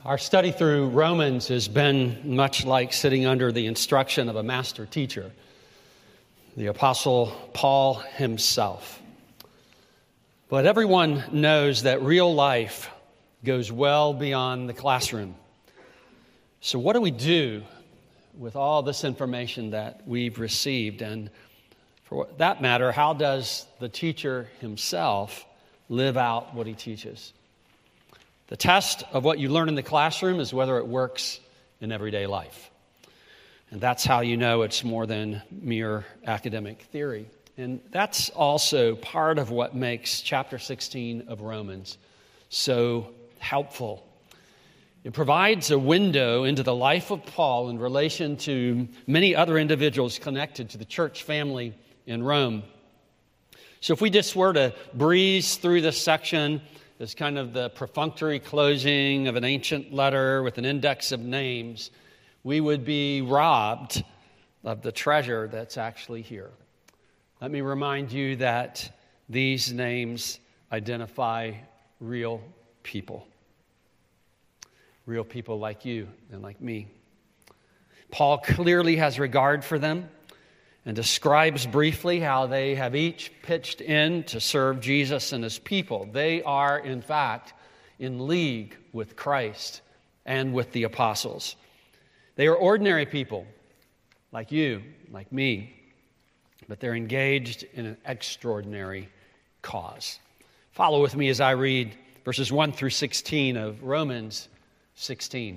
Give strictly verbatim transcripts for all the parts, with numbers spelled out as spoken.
Our study through Romans has been much like sitting under the instruction of a master teacher, the Apostle Paul himself. But everyone knows that real life goes well beyond the classroom. So what do we do with all this information that we've received? And for that matter, how does the teacher himself live out what he teaches? The test of what you learn in the classroom is whether it works in everyday life. And that's how you know it's more than mere academic theory. And that's also part of what makes chapter sixteen of Romans so helpful. It provides a window into the life of Paul in relation to many other individuals connected to the church family in Rome. So if we just were to breeze through this section as kind of the perfunctory closing of an ancient letter with an index of names, we would be robbed of the treasure that's actually here. Let me remind you that these names identify real people. Real people like you and like me. Paul clearly has regard for them and describes briefly how they have each pitched in to serve Jesus and his people. They are, in fact, in league with Christ and with the apostles. They are ordinary people, like you, like me, but they're engaged in an extraordinary cause. Follow with me as I read verses one through sixteen of Romans sixteen.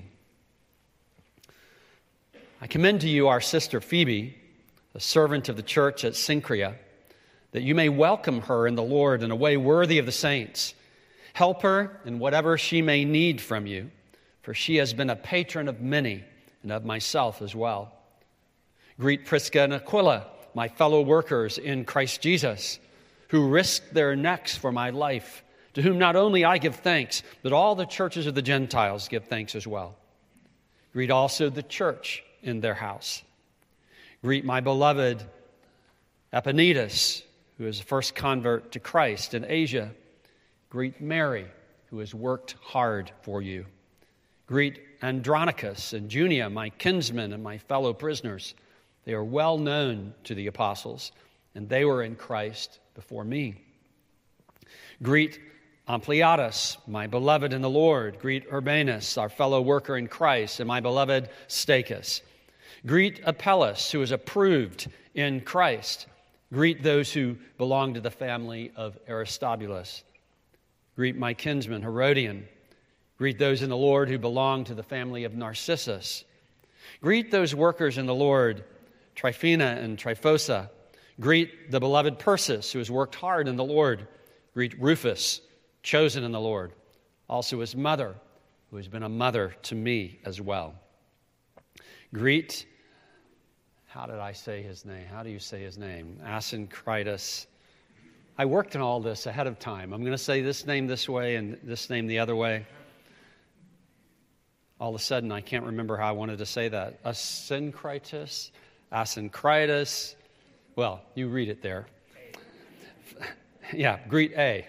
I commend to you our sister Phoebe, a servant of the church at Cenchrea, that you may welcome her in the Lord in a way worthy of the saints. Help her in whatever she may need from you, for she has been a patron of many and of myself as well. Greet Prisca and Aquila, my fellow workers in Christ Jesus, who risked their necks for my life, to whom not only I give thanks, but all the churches of the Gentiles give thanks as well. Greet also the church in their house. Greet my beloved Epaenetus, who is the first convert to Christ in Asia. Greet Mary, who has worked hard for you. Greet Andronicus and Junia, my kinsmen and my fellow prisoners. They are well known to the apostles, and they were in Christ before me. Greet Ampliatus, my beloved in the Lord. Greet Urbanus, our fellow worker in Christ, and my beloved Stachys. Greet Apelles, who is approved in Christ. Greet those who belong to the family of Aristobulus. Greet my kinsman Herodian. Greet those in the Lord who belong to the family of Narcissus. Greet those workers in the Lord, Tryphena and Tryphosa. Greet the beloved Persis, who has worked hard in the Lord. Greet Rufus, chosen in the Lord. Also his mother, who has been a mother to me as well. Greet, how did I say his name? How do you say his name? Asyncritus. I worked on all this ahead of time. I'm going to say this name this way and this name the other way. All of a sudden, I can't remember how I wanted to say that. Asyncritus, Asyncritus. Well, you read it there. Yeah, greet A.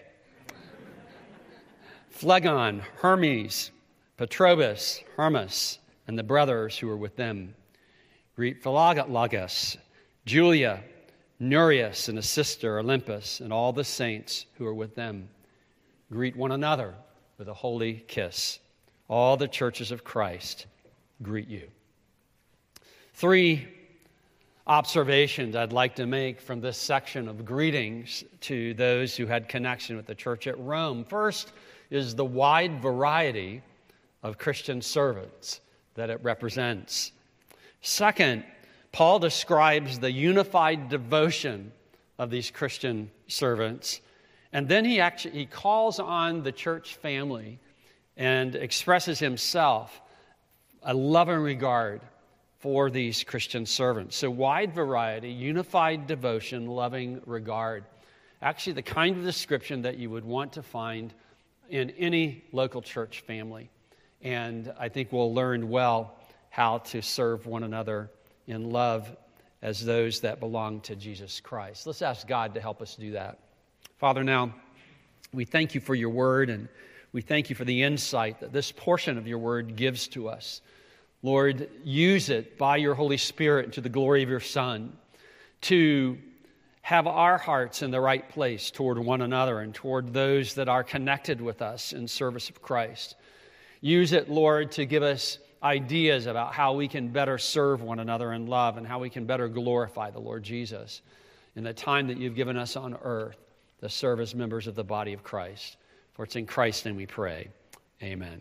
Phlegon, Hermes, Petrobus, Hermas, and the brothers who are with them. Greet Philologus, Julia, Nereus, and his sister Olympus, and all the saints who are with them. Greet one another with a holy kiss. All the churches of Christ greet you. Three observations I'd like to make from this section of greetings to those who had connection with the church at Rome. First is the wide variety of Christian servants that it represents. Second, Paul describes the unified devotion of these Christian servants. And then he actually he calls on the church family and expresses himself a love and regard for these Christian servants. So wide variety, unified devotion, loving regard. Actually, the kind of description that you would want to find in any local church family. And I think we'll learn well how to serve one another in love as those that belong to Jesus Christ. Let's ask God to help us do that. Father, now, we thank you for your word, and We thank you for the insight that this portion of your word gives to us. Lord, use it by your Holy Spirit to the glory of your Son to have our hearts in the right place toward one another and toward those that are connected with us in service of Christ. Use it, Lord, to give us ideas about how we can better serve one another in love and how we can better glorify the Lord Jesus in the time that you've given us on earth to serve as members of the body of Christ. For it's in Christ's name we pray. Amen.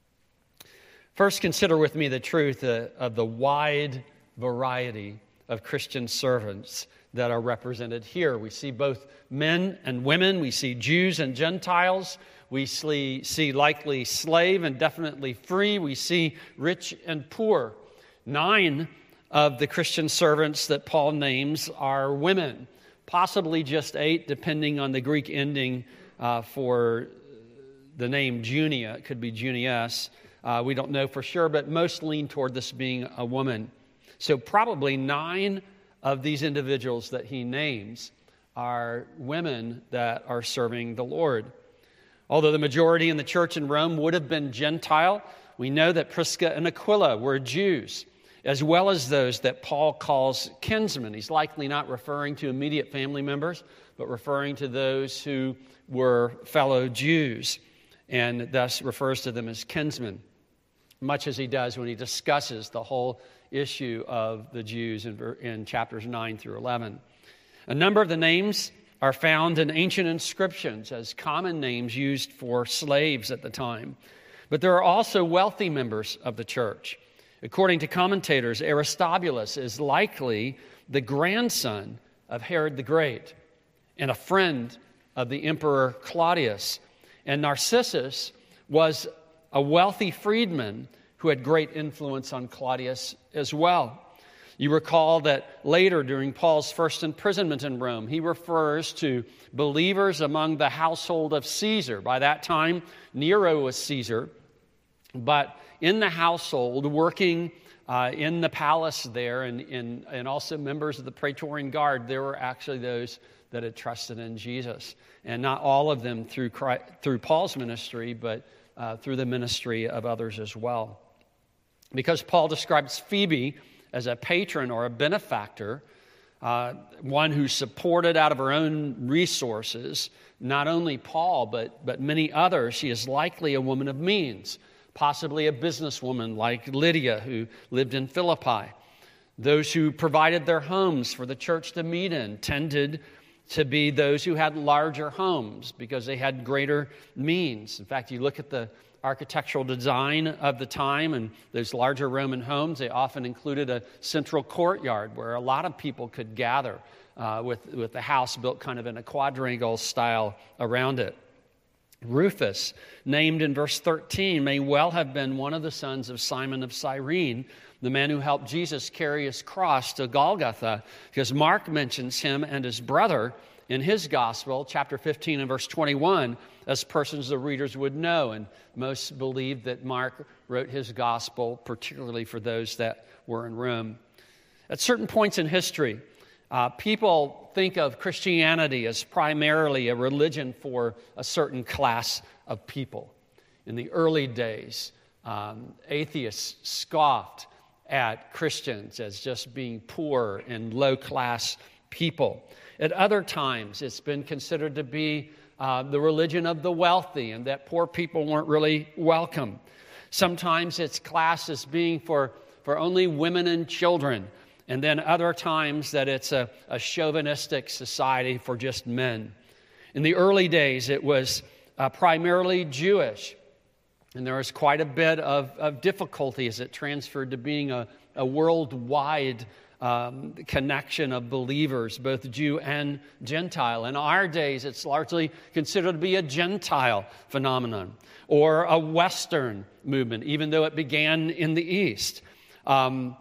First, consider with me the truth uh, of the wide variety of Christian servants that are represented here. We see both men and women. We see Jews and Gentiles. We see, see likely slave and definitely free. We see rich and poor. Nine of the Christian servants that Paul names are women, possibly just eight, depending on the Greek ending uh, for the name Junia. It could be Junias. Uh, we don't know for sure, but most lean toward this being a woman. So probably nine of these individuals that he names are women that are serving the Lord. Although the majority in the church in Rome would have been Gentile, we know that Prisca and Aquila were Jews, as well as those that Paul calls kinsmen. He's likely not referring to immediate family members, but referring to those who were fellow Jews, and thus refers to them as kinsmen, much as he does when he discusses the whole issue of the Jews in, in chapters nine through eleven. A number of the names are found in ancient inscriptions as common names used for slaves at the time. But there are also wealthy members of the church. According to commentators, Aristobulus is likely the grandson of Herod the Great and a friend of the Emperor Claudius. And Narcissus was a wealthy freedman who had great influence on Claudius as well. You recall that later during Paul's first imprisonment in Rome, he refers to believers among the household of Caesar. By that time, Nero was Caesar, but in the household, working uh, in the palace there, and, and, and also members of the Praetorian Guard, there were actually those that had trusted in Jesus. And not all of them through Christ, through Paul's ministry, but uh, through the ministry of others as well. Because Paul describes Phoebe as a patron or a benefactor, uh, one who supported out of her own resources, not only Paul, but, but many others, she is likely a woman of means, possibly a businesswoman like Lydia, who lived in Philippi. Those who provided their homes for the church to meet in tended to be those who had larger homes because they had greater means. In fact, you look at the architectural design of the time and those larger Roman homes, they often included a central courtyard where a lot of people could gather uh, with, with the house built kind of in a quadrangle style around it. Rufus, named in verse thirteen, may well have been one of the sons of Simon of Cyrene, the man who helped Jesus carry his cross to Golgotha, because Mark mentions him and his brother in his gospel, chapter fifteen and verse twenty-one, as persons the readers would know. And most believe that Mark wrote his gospel particularly for those that were in Rome. At certain points in history, uh, people think of Christianity as primarily a religion for a certain class of people. In the early days, um, atheists scoffed at Christians as just being poor and low-class people. At other times, it's been considered to be uh, the religion of the wealthy and that poor people weren't really welcome. Sometimes it's classed as being for, for only women and children, and then other times that it's a, a chauvinistic society for just men. In the early days, it was uh, primarily Jewish, and there was quite a bit of, of difficulty as it transferred to being a, a worldwide um, connection of believers, both Jew and Gentile. In our days, it's largely considered to be a Gentile phenomenon or a Western movement, even though it began in the East. Um,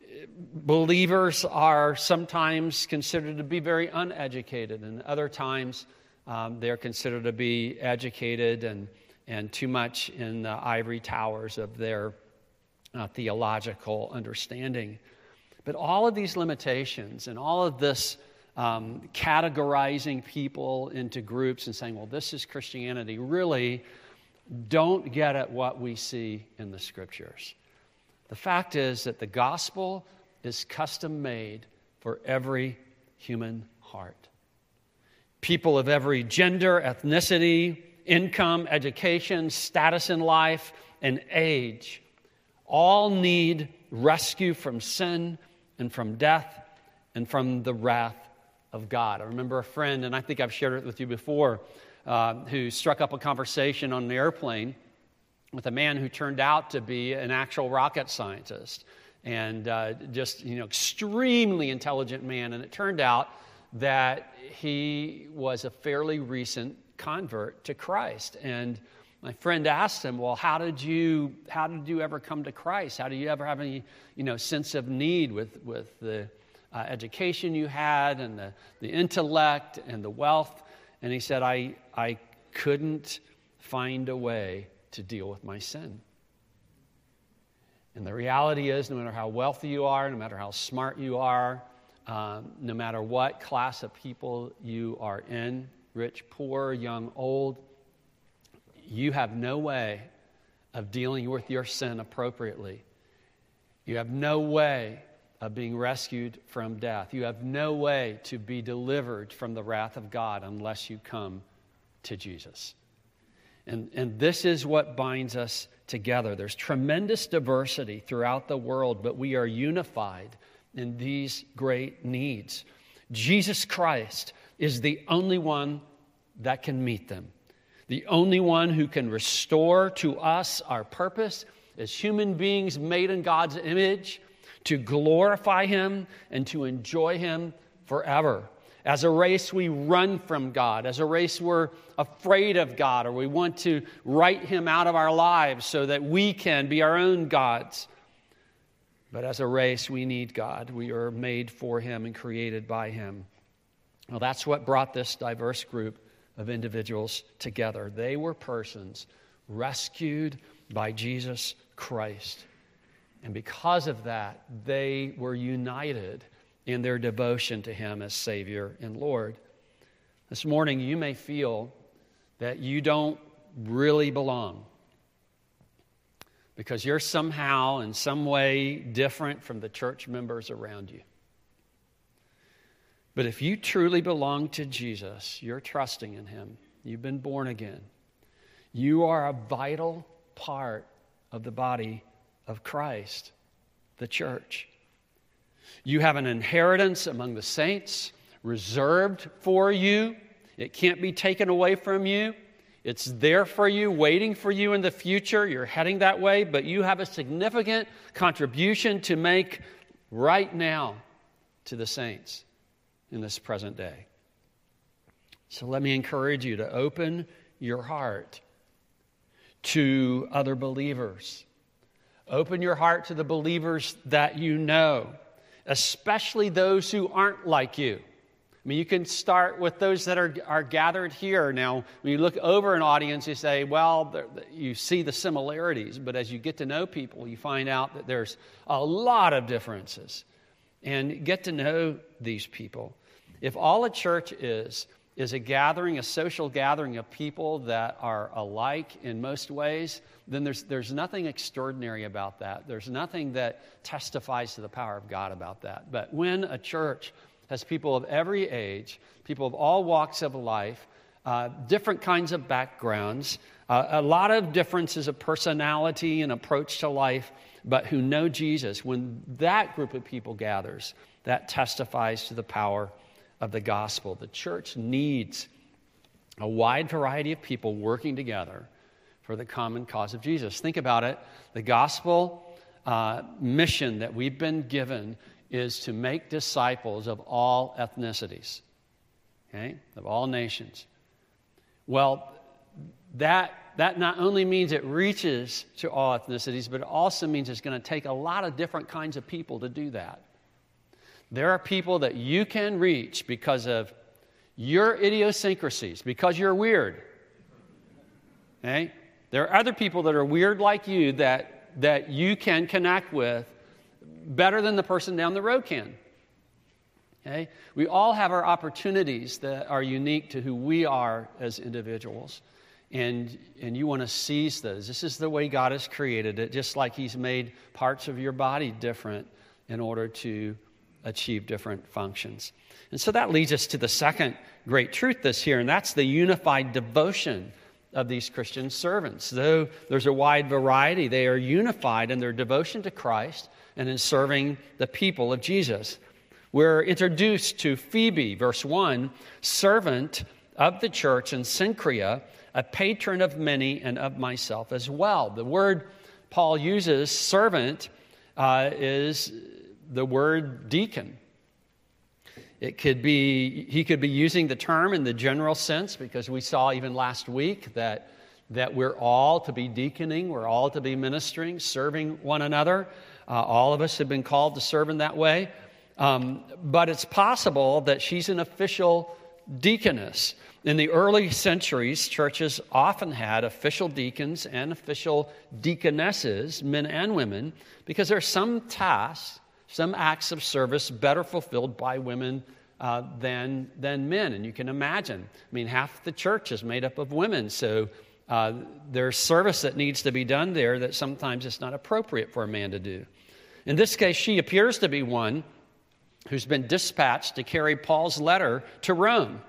believers are sometimes considered to be very uneducated, and other times um, they're considered to be educated and and too much in the ivory towers of their uh, theological understanding. But all of these limitations and all of this um, categorizing people into groups and saying, well, this is Christianity, really don't get at what we see in the Scriptures. The fact is that the gospel is custom made for every human heart. People of every gender, ethnicity, income, education, status in life, and age all need rescue from sin and from death and from the wrath of God. I remember a friend, and I think I've shared it with you before, uh, who struck up a conversation on an airplane with a man who turned out to be an actual rocket scientist and uh, just, you know, extremely intelligent man. And it turned out that he was a fairly recent convert to Christ. And my friend asked him, well, how did you how did you ever come to Christ? How do you ever have any, you know, sense of need with, with the uh, education you had and the, the intellect and the wealth? And he said, I I couldn't find a way to deal with my sin. And the reality is, no matter how wealthy you are, no matter how smart you are, um, no matter what class of people you are in, rich, poor, young, old, you have no way of dealing with your sin appropriately. You have no way of being rescued from death. You have no way to be delivered from the wrath of God unless you come to Jesus. And, and this is what binds us together. There's tremendous diversity throughout the world, but we are unified in these great needs. Jesus Christ is the only one that can meet them. The only one who can restore to us our purpose as human beings made in God's image, to glorify Him and to enjoy Him forever. As a race, we run from God. As a race, we're afraid of God, or we want to write Him out of our lives so that we can be our own gods. But as a race, we need God. We are made for Him and created by Him. Well, that's what brought this diverse group of individuals together. They were persons rescued by Jesus Christ. And because of that, they were united in their devotion to Him as Savior and Lord. This morning, you may feel that you don't really belong because you're somehow, in some way, different from the church members around you. But if you truly belong to Jesus, you're trusting in Him, you've been born again, you are a vital part of the body of Christ, the church. You have an inheritance among the saints reserved for you. It can't be taken away from you. It's there for you, waiting for you in the future. You're heading that way, but you have a significant contribution to make right now to the saints in this present day. So let me encourage you to open your heart to other believers. Open your heart to the believers that you know, especially those who aren't like you. I mean, you can start with those that are, are gathered here. Now, when you look over an audience, you say, well, you see the similarities. But as you get to know people, you find out that there's a lot of differences. And get to know these people. If all a church is, is a gathering, a social gathering of people that are alike in most ways, then there's, there's nothing extraordinary about that. There's nothing that testifies to the power of God about that. But when a church has people of every age, people of all walks of life, uh, different kinds of backgrounds, uh, a lot of differences of personality and approach to life, but who know Jesus, when that group of people gathers, that testifies to the power of the gospel. The church needs a wide variety of people working together for the common cause of Jesus. Think about it. The gospel uh, mission that we've been given is to make disciples of all ethnicities, okay, of all nations. Well, that that not only means it reaches to all ethnicities, but it also means it's going to take a lot of different kinds of people to do that. There are people that you can reach because of your idiosyncrasies, because you're weird. Okay? There are other people that are weird like you that, that you can connect with better than the person down the road can. Okay? We all have our opportunities that are unique to who we are as individuals. and and you want to seize those. This is the way God has created it, just like he's made parts of your body different in order to achieve different functions. And so that leads us to the second great truth this here, and that's the unified devotion of these Christian servants. Though there's a wide variety, they are unified in their devotion to Christ and in serving the people of Jesus. We're introduced to Phoebe, verse one, servant of the church in Cenchrea, a patron of many and of myself as well. The word Paul uses, servant, uh, is the word deacon. It could be, he could be using the term in the general sense, because we saw even last week that, that we're all to be deaconing, we're all to be ministering, serving one another. Uh, all of us have been called to serve in that way. Um, but it's possible that she's an official deaconess. In the early centuries, churches often had official deacons and official deaconesses, men and women, because there are some tasks, some acts of service better fulfilled by women uh, than, than men. And you can imagine, I mean, half the church is made up of women, so uh, there's service that needs to be done there that sometimes it's not appropriate for a man to do. In this case, she appears to be one who's been dispatched to carry Paul's letter to Rome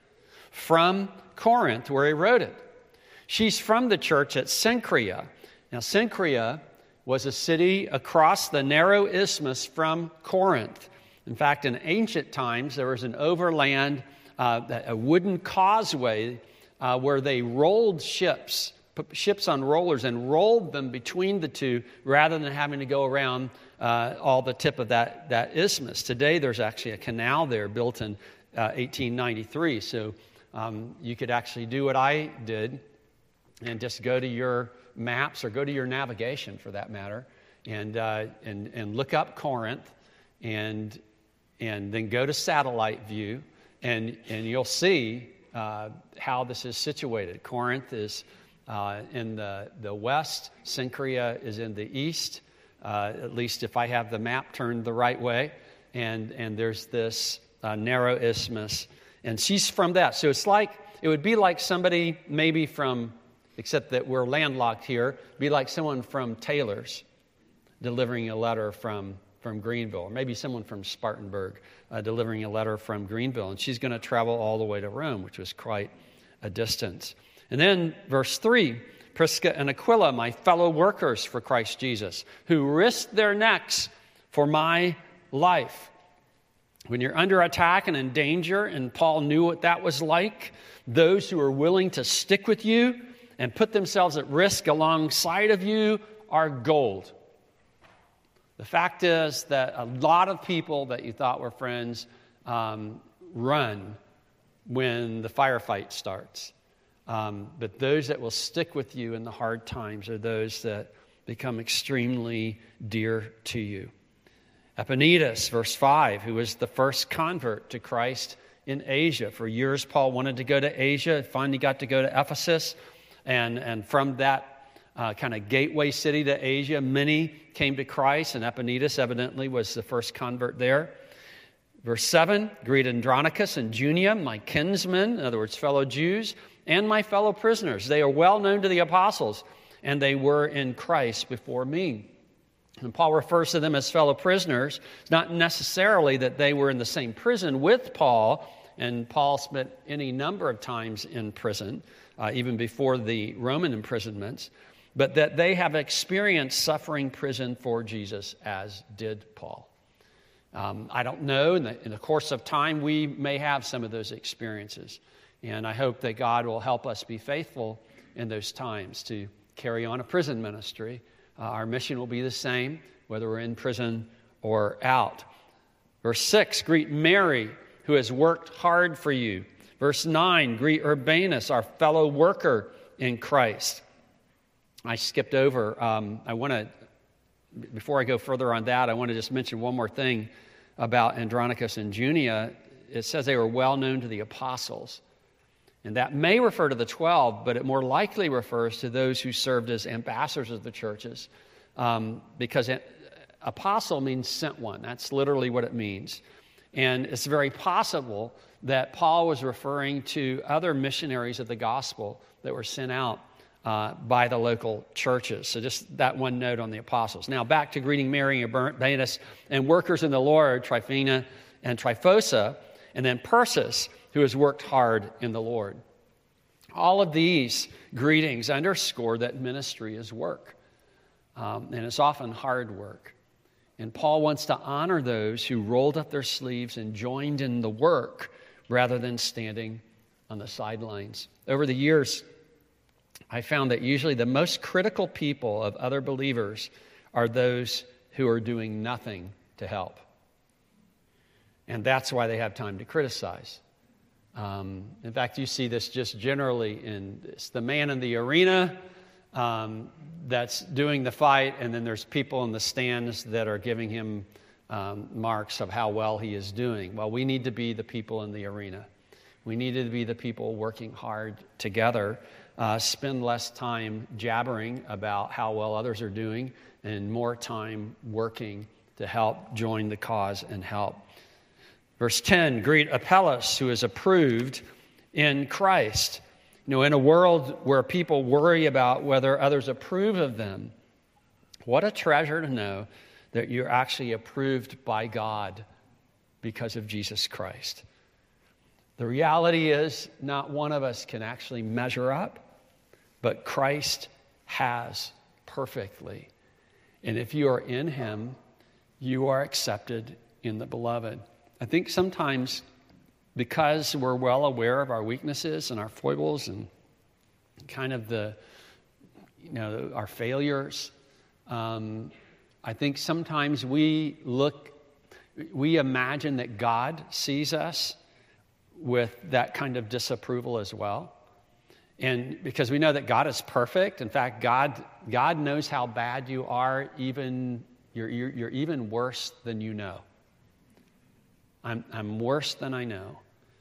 from Corinth, where he wrote it. She's from the church at Cenchrea. Now, Cenchrea was a city across the narrow isthmus from Corinth. In fact, in ancient times, there was an overland, uh, a wooden causeway uh, where they rolled ships, put ships on rollers and rolled them between the two rather than having to go around uh, all the tip of that, that isthmus. Today, there's actually a canal there built in uh, eighteen ninety-three, so um, you could actually do what I did and just go to your maps or go to your navigation, for that matter, and uh, and and look up Corinth, and and then go to satellite view, and and you'll see uh, how this is situated. Corinth is uh, in the the west. Cenchrea is in the east. Uh, at least if I have the map turned the right way, and and there's this uh, narrow isthmus, and she's from that. So it's like it would be like somebody maybe from, except that we're landlocked here, be like someone from Taylor's delivering a letter from, from Greenville, or maybe someone from Spartanburg uh, delivering a letter from Greenville, and she's going to travel all the way to Rome, which was quite a distance. And then verse three, Prisca and Aquila, my fellow workers for Christ Jesus, who risked their necks for my life. When you're under attack and in danger, and Paul knew what that was like, those who are willing to stick with you and put themselves at risk alongside of you are gold. The fact is that a lot of people that you thought were friends um, run when the firefight starts. Um, but those that will stick with you in the hard times are those that become extremely dear to you. Epaenetus, verse five, who was the first convert to Christ in Asia. For years, Paul wanted to go to Asia, finally got to go to Ephesus. And, and from that uh, kind of gateway city to Asia, many came to Christ, and Epaenetus evidently was the first convert there. Verse seven, greet Andronicus and Junia, my kinsmen, in other words, fellow Jews, and my fellow prisoners. They are well known to the apostles, and they were in Christ before me. And Paul refers to them as fellow prisoners. It's not necessarily that they were in the same prison with Paul, and Paul spent any number of times in prison, uh, even before the Roman imprisonments, but that they have experienced suffering prison for Jesus, as did Paul. Um, I don't know. In the, in the course of time, we may have some of those experiences. And I hope that God will help us be faithful in those times to carry on a prison ministry. Uh, our mission will be the same, whether we're in prison or out. Verse six, greet Mary, who has worked hard for you. Verse nine, greet Urbanus, our fellow worker in Christ. I skipped over. Um, I want to, before I go further on that, I want to just mention one more thing about Andronicus and Junia. It says they were well known to the apostles. And that may refer to the twelve, but it more likely refers to those who served as ambassadors of the churches. Um, because it, apostle means sent one. That's literally what it means. And it's very possible that Paul was referring to other missionaries of the gospel that were sent out uh, by the local churches. So just that one note on the apostles. Now back to greeting Mary and Urbanus and workers in the Lord, Tryphena and Tryphosa, and then Persis, who has worked hard in the Lord. All of these greetings underscore that ministry is work, um, and it's often hard work. And Paul wants to honor those who rolled up their sleeves and joined in the work rather than standing on the sidelines. Over the years, I found that usually the most critical people of other believers are those who are doing nothing to help. And that's why they have time to criticize. Um, in fact, you see this just generally in it's the man in the arena um, that's doing the fight, and then there's people in the stands that are giving him um, marks of how well he is doing. Well, we need to be the people in the arena. We need to be the people working hard together, uh, spend less time jabbering about how well others are doing, and more time working to help join the cause and help. Verse ten, greet Apelles, who is approved in Christ. You know, in a world where people worry about whether others approve of them, what a treasure to know that you're actually approved by God because of Jesus Christ. The reality is not one of us can actually measure up, but Christ has perfectly. And if you are in him, you are accepted in the beloved. I think sometimes because we're well aware of our weaknesses and our foibles and kind of the, you know, our failures, um, I think sometimes we look, we imagine that God sees us with that kind of disapproval as well. And because we know that God is perfect. In fact, God God knows how bad you are, even you're, you're, you're even worse than you know. I'm, I'm worse than I know,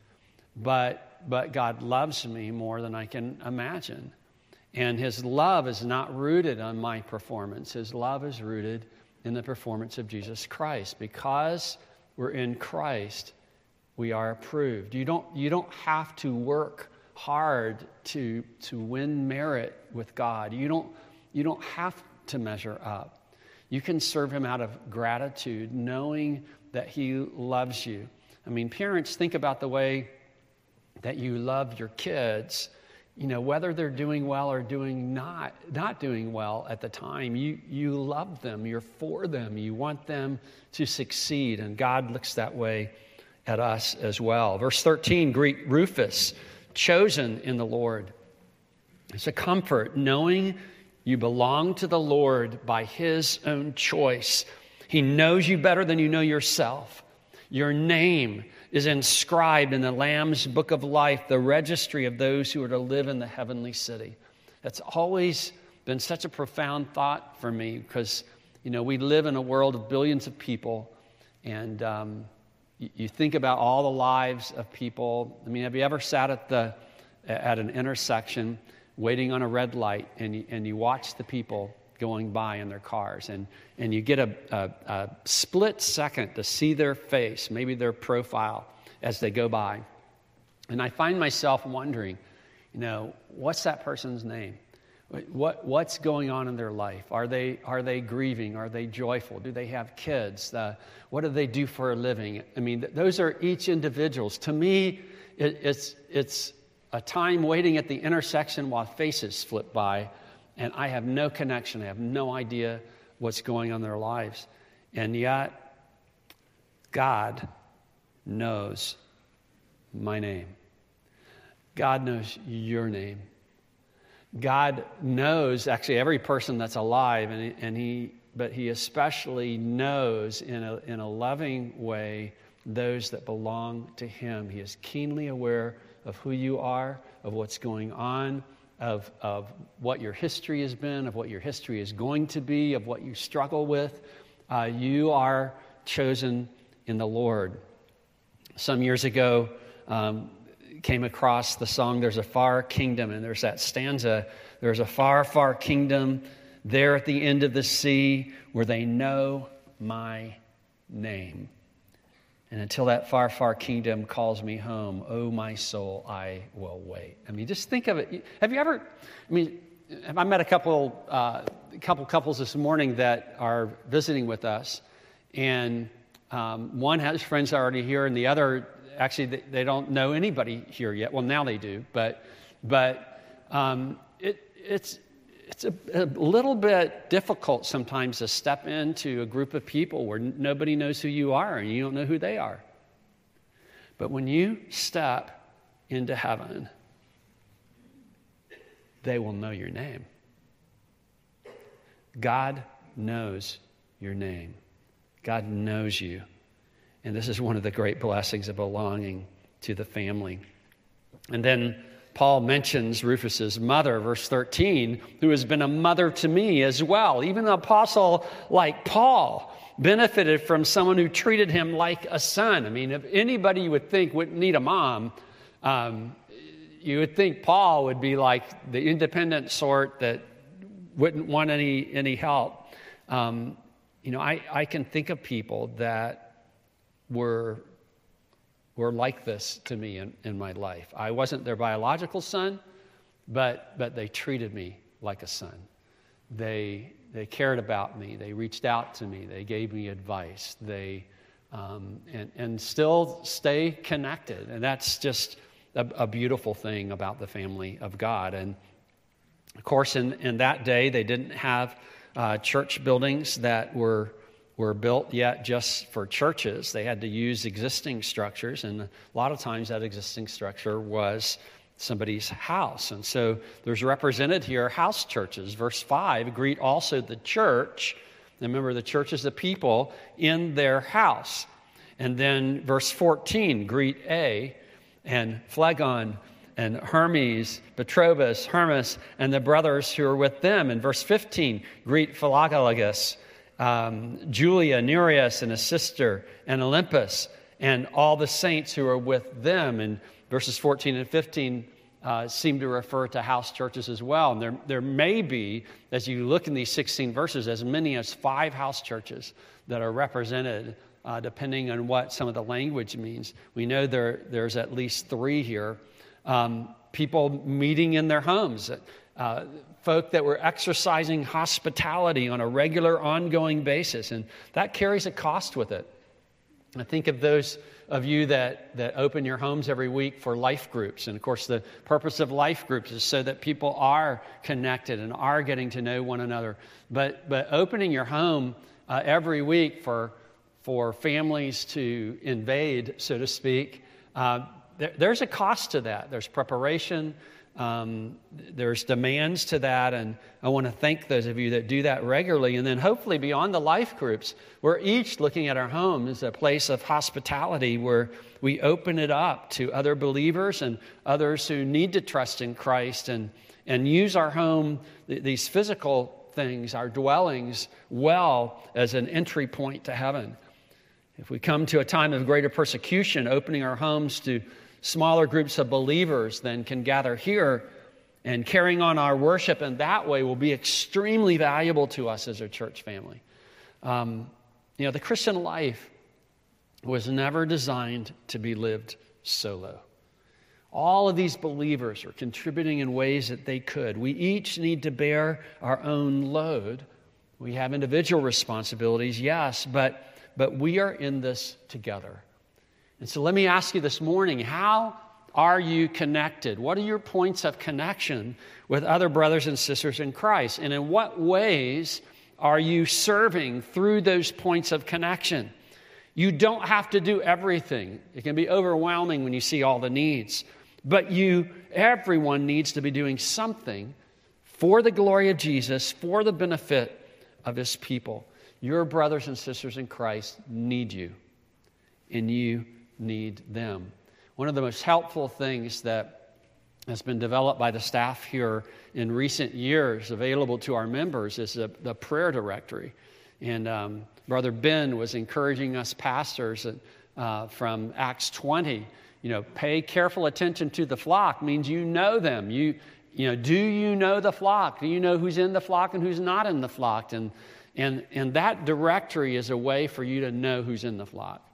but but God loves me more than I can imagine. And his love is not rooted on my performance. His love is rooted in the performance of Jesus Christ. Because we're in Christ, we are approved. You don't you don't have to work hard to to win merit with God. You don't you don't have to measure up. You can serve him out of gratitude, knowing that he loves you. I mean, parents, think about the way that you love your kids. You know, whether they're doing well or doing not not doing well at the time, you you love them, you're for them, you want them to succeed, and God looks that way at us as well. Verse thirteen, greet Rufus, chosen in the Lord. It's a comfort knowing you belong to the Lord by his own choice. He knows you better than you know yourself. Your name is inscribed in the Lamb's book of life, the registry of those who are to live in the heavenly city. That's always been such a profound thought for me because, you know, we live in a world of billions of people, and um, you, you think about all the lives of people. I mean, have you ever sat at the at an intersection waiting on a red light, and you, and you watch the people going by in their cars, and, and you get a, a, a split second to see their face, maybe their profile as they go by. And I find myself wondering, you know, what's that person's name? What what's going on in their life? Are they are they grieving? Are they joyful? Do they have kids? Uh, what do they do for a living? I mean, th- those are each individuals. To me, it, it's it's a time waiting at the intersection while faces flip by, and I have no connection. I have no idea what's going on in their lives. And yet, God knows my name. God knows your name. God knows actually every person that's alive, and he, and he but he especially knows in a in a loving way those that belong to him. He is keenly aware of who you are, of what's going on, of, of what your history has been, of what your history is going to be, of what you struggle with. Uh, you are chosen in the Lord. Some years ago, um, came across the song, There's a Far Kingdom, and there's that stanza, there's a far, far kingdom there at the end of the sea where they know my name. And until that far, far kingdom calls me home, oh, my soul, I will wait. I mean, just think of it. Have you ever, I mean, I met a couple, uh, a couple couples this morning that are visiting with us, and um, one has friends already here, and the other, actually, they, they don't know anybody here yet. Well, now they do, but but um, it, it's it's a, a little bit difficult sometimes to step into a group of people where n- nobody knows who you are and you don't know who they are. But when you step into heaven, they will know your name. God knows your name. God knows you. And this is one of the great blessings of belonging to the family. And then Paul mentions Rufus's mother, verse thirteen, who has been a mother to me as well. Even an apostle like Paul benefited from someone who treated him like a son. I mean, if anybody you would think wouldn't need a mom, um, you would think Paul would be like the independent sort that wouldn't want any any help. Um, you know, I, I can think of people that were were like this to me in, in my life. I wasn't their biological son, but but they treated me like a son. They they cared about me. They reached out to me. They gave me advice. They um, and and still stay connected. And that's just a, a beautiful thing about the family of God. And of course, in, in that day, they didn't have uh, church buildings that were were built yet just for churches. They had to use existing structures, and a lot of times that existing structure was somebody's house. And so there's represented here house churches. Verse five, greet also the church. Remember, the church is the people in their house. And then verse fourteen, greet A, and Phlegon, and Hermes, Petrobus, Hermas, and the brothers who are with them. In verse fifteen, greet Philologus, um, Julia, Nereus, and his sister, and Olympus, and all the saints who are with them. And verses fourteen and fifteen uh, seem to refer to house churches as well. And there, there may be, as you look in these sixteen verses, as many as five house churches that are represented, uh, depending on what some of the language means. We know there there's at least three here. Um, people meeting in their homes, uh, folk that were exercising hospitality on a regular, ongoing basis, and that carries a cost with it. I think of those of you that, that open your homes every week for life groups, and of course the purpose of life groups is so that people are connected and are getting to know one another. But but opening your home uh, every week for for families to invade, so to speak. Uh, There's a cost to that. There's preparation. Um, there's demands to that. And I want to thank those of you that do that regularly. And then hopefully beyond the life groups, we're each looking at our home as a place of hospitality where we open it up to other believers and others who need to trust in Christ, and, and use our home, th- these physical things, our dwellings, well as an entry point to heaven. If we come to a time of greater persecution, opening our homes to smaller groups of believers then can gather here, and carrying on our worship in that way will be extremely valuable to us as a church family. Um, you know, the Christian life was never designed to be lived solo. All of these believers are contributing in ways that they could. We each need to bear our own load. We have individual responsibilities, yes, but but we are in this together. And so let me ask you this morning, how are you connected? What are your points of connection with other brothers and sisters in Christ? And in what ways are you serving through those points of connection? You don't have to do everything. It can be overwhelming when you see all the needs. But you, everyone needs to be doing something for the glory of Jesus, for the benefit of his people. Your brothers and sisters in Christ need you, and you need them. One of the most helpful things that has been developed by the staff here in recent years, available to our members, is the, the prayer directory. And um, Brother Ben was encouraging us pastors uh, from Acts twenty, you know, pay careful attention to the flock, means you know them. You, you know, do you know the flock? Do you know who's in the flock and who's not in the flock? And And, and that directory is a way for you to know who's in the flock.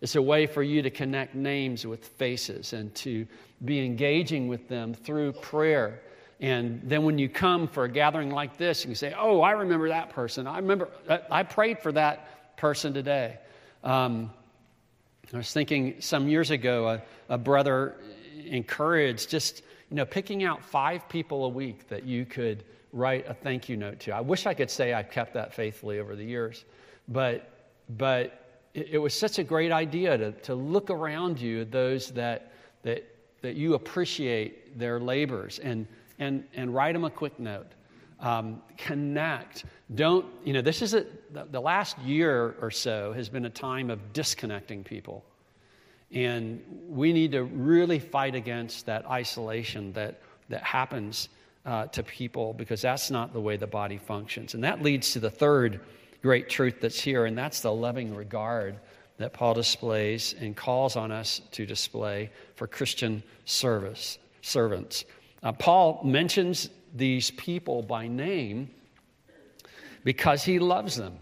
It's a way for you to connect names with faces and to be engaging with them through prayer. And then when you come for a gathering like this, you can say, oh, I remember that person. I remember, I prayed for that person today. Um, I was thinking some years ago, a, a brother encouraged just, you know, picking out five people a week that you could write a thank you note to. I wish I could say I've kept that faithfully over the years, but but it, it was such a great idea to to look around you at those that that that you appreciate their labors and and and write them a quick note. Um, connect. Don't, you know, this is a, the, the last year or so has been a time of disconnecting people. And we need to really fight against that isolation that, that happens uh, to people, because that's not the way the body functions. And that leads to the third great truth that's here, and that's the loving regard that Paul displays and calls on us to display for Christian service servants. Uh, Paul mentions these people by name because he loves them.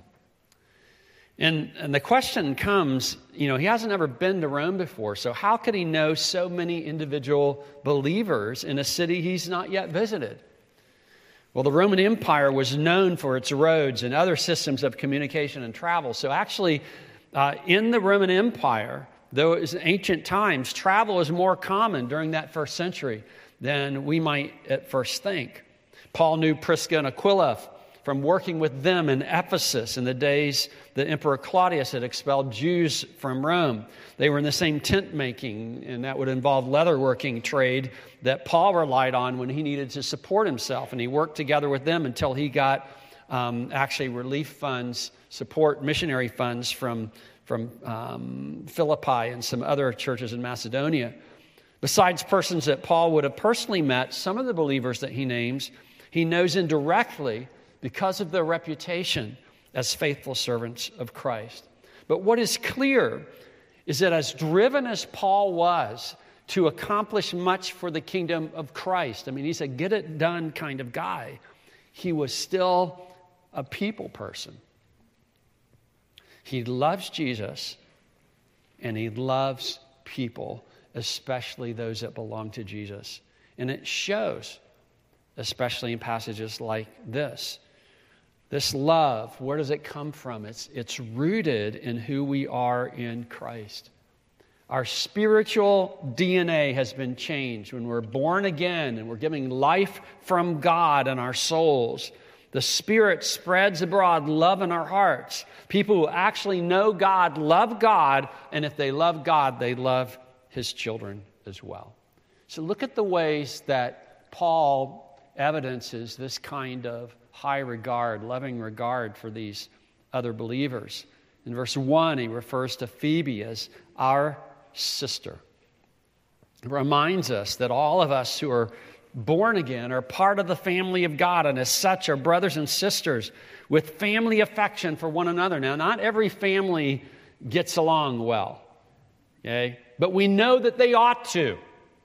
And, and the question comes, you know, he hasn't ever been to Rome before, so how could he know so many individual believers in a city he's not yet visited? Well, the Roman Empire was known for its roads and other systems of communication and travel. So actually, uh, in the Roman Empire, though it was ancient times, travel was more common during that first century than we might at first think. Paul knew Prisca and Aquila from working with them in Ephesus in the days that Emperor Claudius had expelled Jews from Rome. They were in the same tent making, and that would involve leatherworking trade that Paul relied on when he needed to support himself. And he worked together with them until he got um, actually relief funds, support missionary funds from, from um, Philippi and some other churches in Macedonia. Besides persons that Paul would have personally met, some of the believers that he names, he knows indirectly because of their reputation as faithful servants of Christ. But what is clear is that as driven as Paul was to accomplish much for the kingdom of Christ, I mean, he's a get-it-done kind of guy, he was still a people person. He loves Jesus, and he loves people, especially those that belong to Jesus. And it shows, especially in passages like this. This love, where does it come from? It's, it's rooted in who we are in Christ. Our spiritual D N A has been changed when we're born again and we're giving life from God in our souls. The Spirit spreads abroad love in our hearts. People who actually know God love God, and if they love God, they love His children as well. So look at the ways that Paul evidences this kind of high regard, loving regard for these other believers. In verse one, he refers to Phoebe as our sister. It reminds us that all of us who are born again are part of the family of God, and as such are brothers and sisters with family affection for one another. Now, not every family gets along well, okay? But we know that they ought to.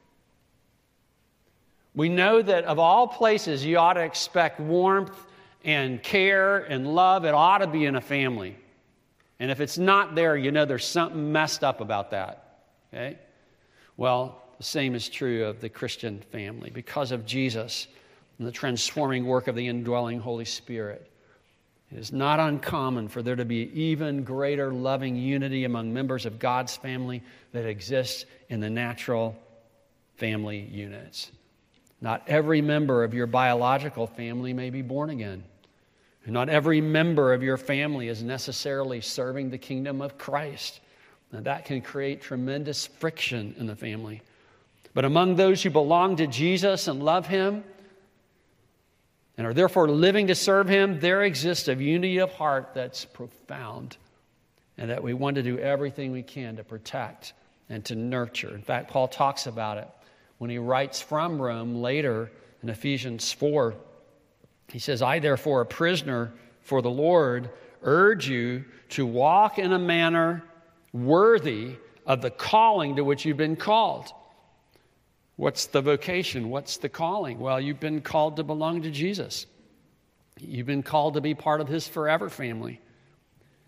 We know that of all places you ought to expect warmth and care and love. It ought to be in a family. And if it's not there, you know there's something messed up about that. Okay? Well, the same is true of the Christian family. Because of Jesus and the transforming work of the indwelling Holy Spirit, it is not uncommon for there to be even greater loving unity among members of God's family that exists in the natural family units. Not every member of your biological family may be born again. And not every member of your family is necessarily serving the kingdom of Christ. And that can create tremendous friction in the family. But among those who belong to Jesus and love Him and are therefore living to serve Him, there exists a unity of heart that's profound, and that we want to do everything we can to protect and to nurture. In fact, Paul talks about it when he writes from Rome later in Ephesians four. He says, I therefore, a prisoner for the Lord, urge you to walk in a manner worthy of the calling to which you've been called. What's the vocation? What's the calling? Well, you've been called to belong to Jesus. You've been called to be part of His forever family.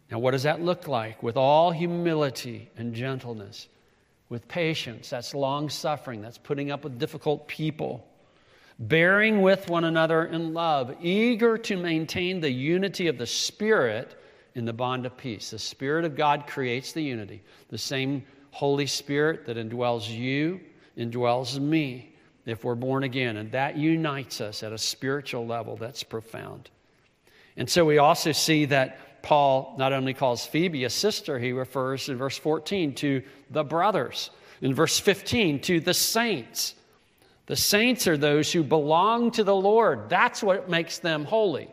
Now, what does that look like? With all humility and gentleness, with patience, that's long-suffering, that's putting up with difficult people, bearing with one another in love, eager to maintain the unity of the Spirit in the bond of peace. The Spirit of God creates the unity. The same Holy Spirit that indwells you indwells me if we're born again, and that unites us at a spiritual level that's profound. And so we also see that Paul not only calls Phoebe a sister, he refers in verse fourteen to the brothers. In verse fifteen, to the saints. The saints are those who belong to the Lord. That's what makes them holy,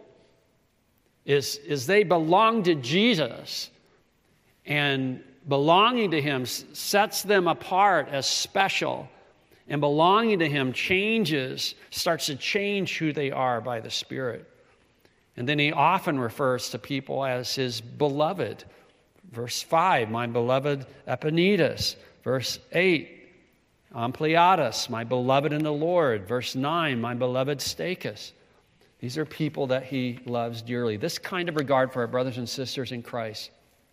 is, is they belong to Jesus. And belonging to Him sets them apart as special. And belonging to Him changes, starts to change who they are by the Spirit. And then he often refers to people as his beloved. Verse five, my beloved Epaenetus. Verse eight, Ampliatus, my beloved in the Lord. Verse nine, my beloved Stachys. These are people that he loves dearly. This kind of regard for our brothers and sisters in Christ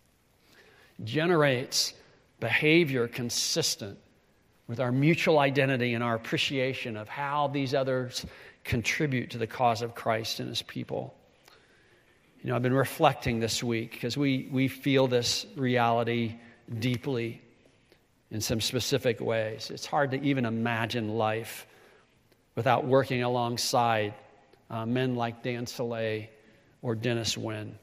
generates behavior consistent with our mutual identity and our appreciation of how these others contribute to the cause of Christ and His people. You know, I've been reflecting this week because we, we feel this reality deeply in some specific ways. It's hard to even imagine life without working alongside uh, men like Dan Soleil or Dennis Wynn.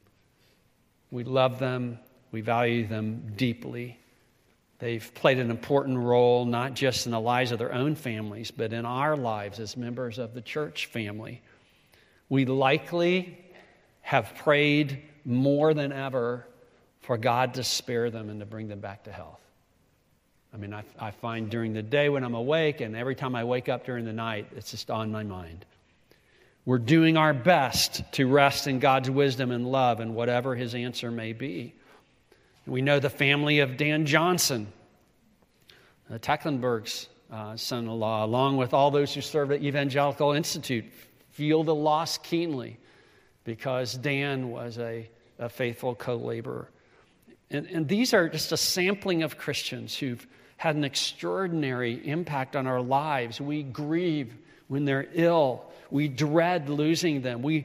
We love them. We value them deeply. They've played an important role, not just in the lives of their own families, but in our lives as members of the church family. We likely have prayed more than ever for God to spare them and to bring them back to health. I mean, I, I find during the day when I'm awake, and every time I wake up during the night, it's just on my mind. We're doing our best to rest in God's wisdom and love and whatever His answer may be. We know the family of Dan Johnson, the Tecklenburg's uh, son-in-law, along with all those who served at Evangelical Institute, feel the loss keenly because Dan was a, a faithful co-laborer. And, and these are just a sampling of Christians who've had an extraordinary impact on our lives. We grieve when they're ill. We dread losing them. We,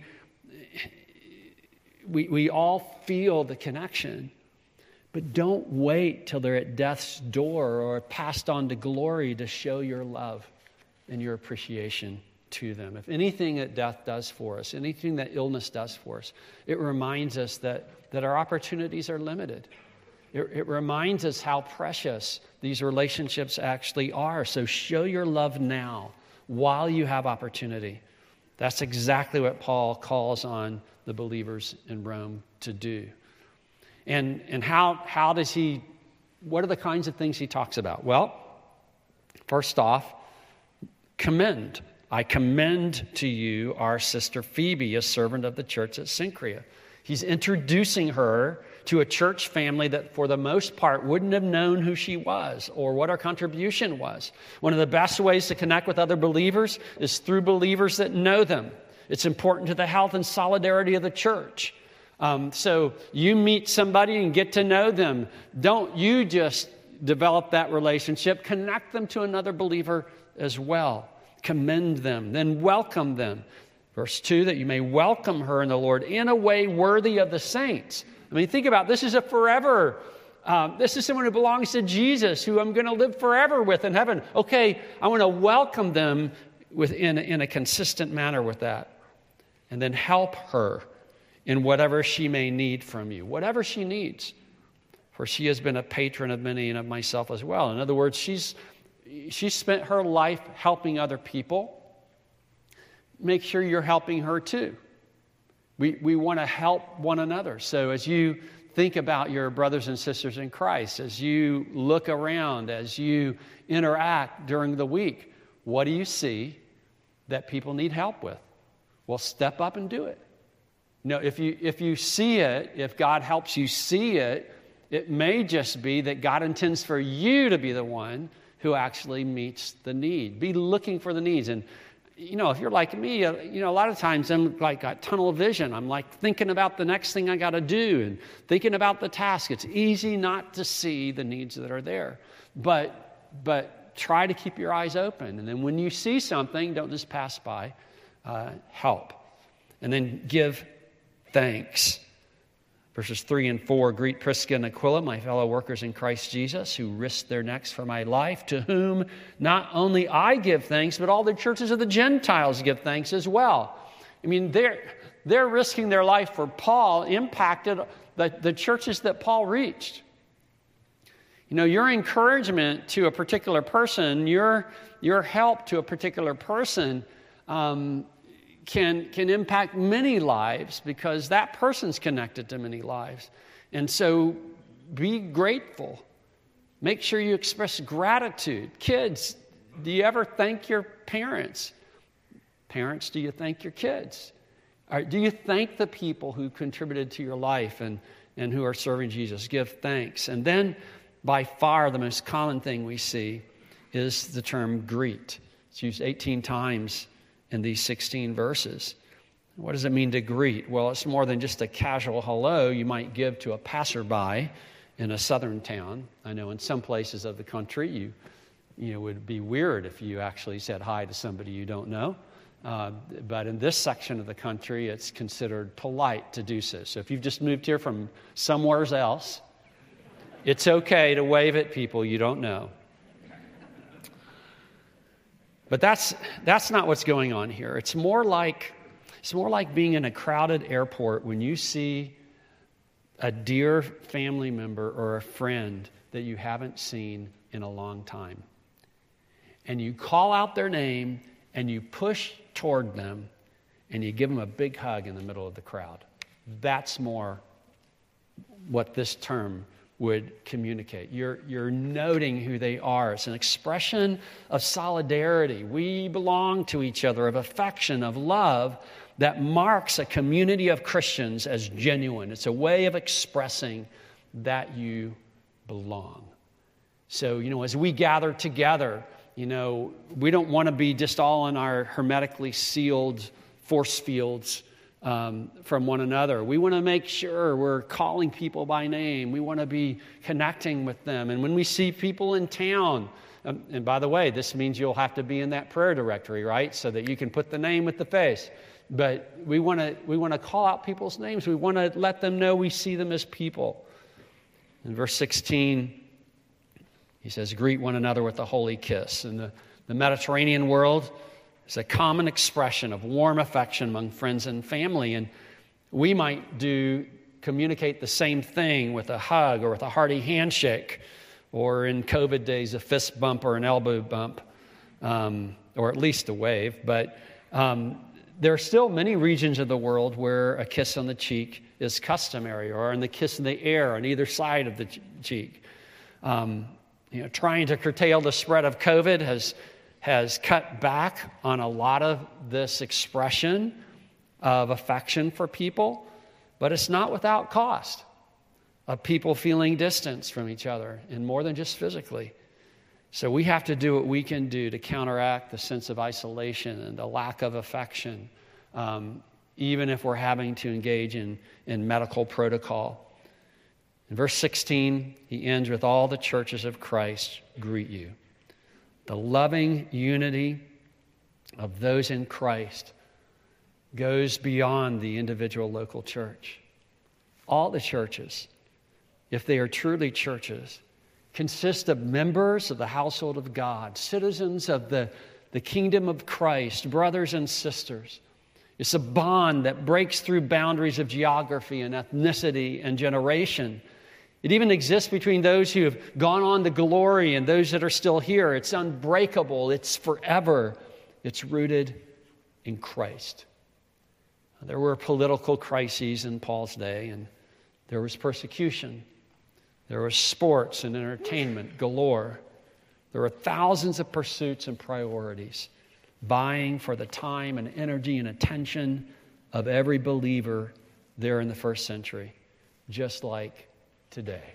we, we all feel the connection. But don't wait till they're at death's door or passed on to glory to show your love and your appreciation to them. If anything that death does for us, anything that illness does for us, it reminds us that, that our opportunities are limited. It, it reminds us how precious these relationships actually are. So show your love now while you have opportunity. That's exactly what Paul calls on the believers in Rome to do. And and how how does he, what are the kinds of things he talks about? Well, first off, commend. I commend to you our sister Phoebe, a servant of the church at Cenchrea. He's introducing her to a church family that for the most part wouldn't have known who she was or what her contribution was. One of the best ways to connect with other believers is through believers that know them. It's important to the health and solidarity of the church. Um, so you meet somebody and get to know them. Don't you just develop that relationship. Connect them to another believer as well. Commend them, then welcome them. Verse two, that you may welcome her in the Lord in a way worthy of the saints. I mean, think about this is a forever, um, this is someone who belongs to Jesus, who I'm going to live forever with in heaven. Okay, I want to welcome them within in a consistent manner with that. And then help her in whatever she may need from you, whatever she needs. For she has been a patron of many and of myself as well. In other words, she's she's spent her life helping other people. Make sure you're helping her too. We we want to help one another. So as you think about your brothers and sisters in Christ, as you look around, as you interact during the week, what do you see that people need help with? Well, step up and do it. No, if you if you see it, if God helps you see it, it may just be that God intends for you to be the one who actually meets the need. Be looking for the needs. And you know, if you're like me, uh, you know, a lot of times I'm like got tunnel vision. I'm like thinking about the next thing I got to do and thinking about the task. It's easy not to see the needs that are there. But, but try to keep your eyes open. And then when you see something, don't just pass by. Uh, help. And then give thanks. Verses three and four, greet Prisca and Aquila, my fellow workers in Christ Jesus, who risked their necks for my life, to whom not only I give thanks, but all the churches of the Gentiles give thanks as well. I mean, they're, they're risking their life for Paul impacted the, the churches that Paul reached. You know, your encouragement to a particular person, your, your help to a particular person, um, can can impact many lives because that person's connected to many lives. And so be grateful. Make sure you express gratitude. Kids, do you ever thank your parents? Parents, do you thank your kids? Or do you thank the people who contributed to your life and, and who are serving Jesus? Give thanks. And then by far the most common thing we see is the term greet. It's used eighteen times in these sixteen verses. What does it mean to greet? Well, it's more than just a casual hello you might give to a passerby in a southern town. I know in some places of the country you, you know, it would be weird if you actually said hi to somebody you don't know. Uh, but in this section of the country, it's considered polite to do so. So if you've just moved here from somewhere else, it's okay to wave at people you don't know. But that's that's not what's going on here. It's more like it's more like being in a crowded airport when you see a dear family member or a friend that you haven't seen in a long time. And you call out their name and you push toward them and you give them a big hug in the middle of the crowd. That's more what this term would communicate. You're, you're noting who they are. It's an expression of solidarity. We belong to each other, of affection, of love that marks a community of Christians as genuine. It's a way of expressing that you belong. So, you know, as we gather together, you know, we don't want to be just all in our hermetically sealed force fields Um, from one another. We want to make sure we're calling people by name. We want to be connecting with them. And when we see people in town, um, and by the way, this means you'll have to be in that prayer directory, right? So that you can put the name with the face. But we want to we want to call out people's names. We want to let them know we see them as people. In verse sixteen, he says, greet one another with a holy kiss. In the, the Mediterranean world, it's a common expression of warm affection among friends and family. And we might do communicate the same thing with a hug or with a hearty handshake, or in COVID days, a fist bump or an elbow bump, um, or at least a wave. But um, there are still many regions of the world where a kiss on the cheek is customary, or in the kiss in the air on either side of the cheek. Um, you know, trying to curtail the spread of COVID has has cut back on a lot of this expression of affection for people, but it's not without cost of people feeling distance from each other, and more than just physically. So we have to do what we can do to counteract the sense of isolation and the lack of affection, um, even if we're having to engage in, in medical protocol. In verse sixteen, he ends with, all the churches of Christ greet you. The loving unity of those in Christ goes beyond the individual local church. All the churches, if they are truly churches, consist of members of the household of God, citizens of the, the kingdom of Christ, brothers and sisters. It's a bond that breaks through boundaries of geography and ethnicity and generation. It even exists between those who have gone on to glory and those that are still here. It's unbreakable. It's forever. It's rooted in Christ. There were political crises in Paul's day, and there was persecution. There was sports and entertainment galore. There were thousands of pursuits and priorities vying for the time and energy and attention of every believer there in the first century, just like today.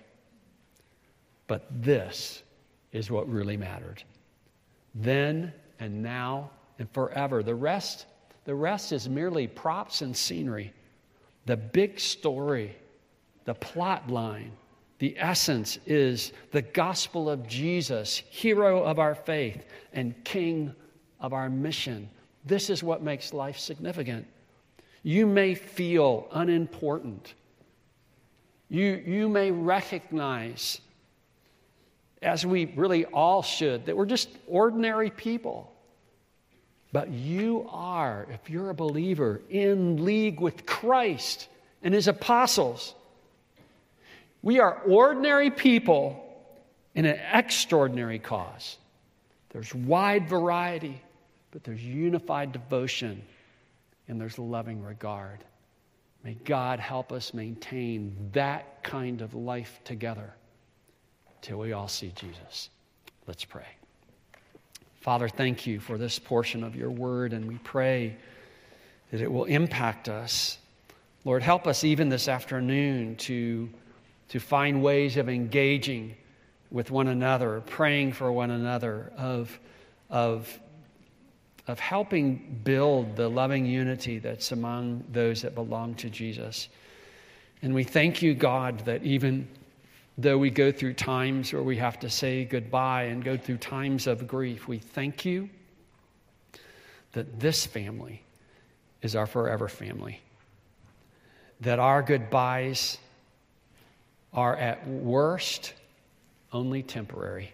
But this is what really mattered. Then and now and forever. The rest, the rest is merely props and scenery. The big story, the plot line, the essence is the gospel of Jesus, hero of our faith and king of our mission. This is what makes life significant. You may feel unimportant. You, you may recognize, as we really all should, that we're just ordinary people. But you are, if you're a believer, in league with Christ and his apostles. We are ordinary people in an extraordinary cause. There's wide variety, but there's unified devotion and there's loving regard. May God help us maintain that kind of life together till we all see Jesus. Let's pray. Father, thank you for this portion of your word, and we pray that it will impact us. Lord, help us even this afternoon to, to find ways of engaging with one another, praying for one another, of, of, of helping build the loving unity that's among those that belong to Jesus. And we thank you, God, that even though we go through times where we have to say goodbye and go through times of grief, we thank you that this family is our forever family. That our goodbyes are at worst only temporary.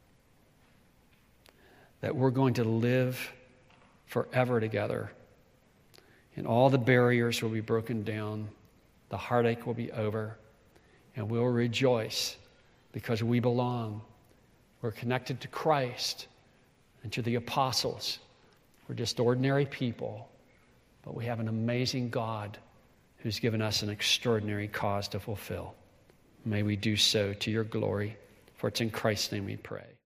That we're going to live forever together. And all the barriers will be broken down. The heartache will be over. And we'll rejoice because we belong. We're connected to Christ and to the apostles. We're just ordinary people, but we have an amazing God who's given us an extraordinary cause to fulfill. May we do so to your glory, for it's in Christ's name we pray.